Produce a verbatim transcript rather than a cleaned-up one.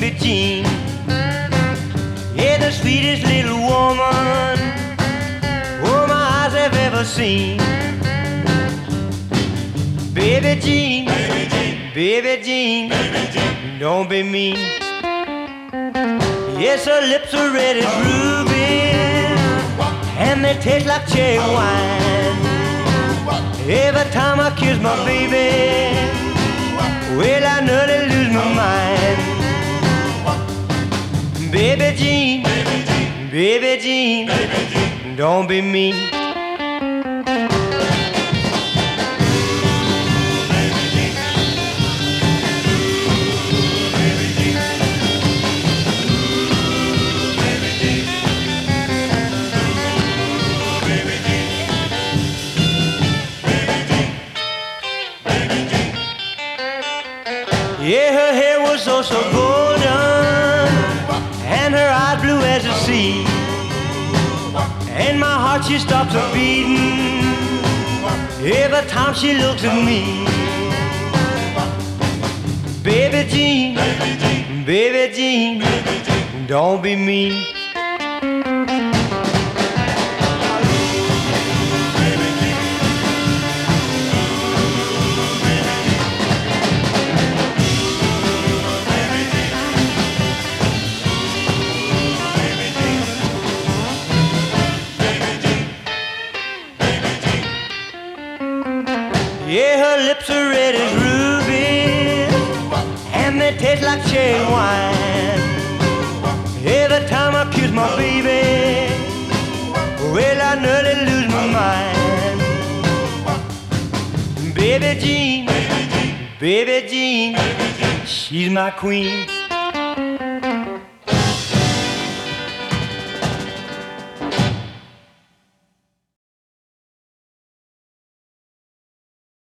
Baby Jean. Yeah, the sweetest little woman oh my eyes have ever seen. Baby Jean, Baby Jean, Baby Jean, Baby Jean, don't be mean. Yes, her lips are red as rubies, and they taste like cherry wine. Every time I kiss my baby, well, I nearly lose my mind. Baby Jean, Baby Jean, Baby Jean, Baby Jean, don't be mean. Yeah, her hair was so, so golden, and her eyes blue as the sea. And my heart, she stops a beating every time she looks at me. Baby Jean, Baby Jean, Baby Jean, Baby Jean, don't be mean. Yeah, her lips are red as rubies, and they taste like cherry wine. Every time I kiss my baby, well, I nearly lose my mind. Baby Jean, Baby Jean, Baby Jean, Baby Jean, she's my queen.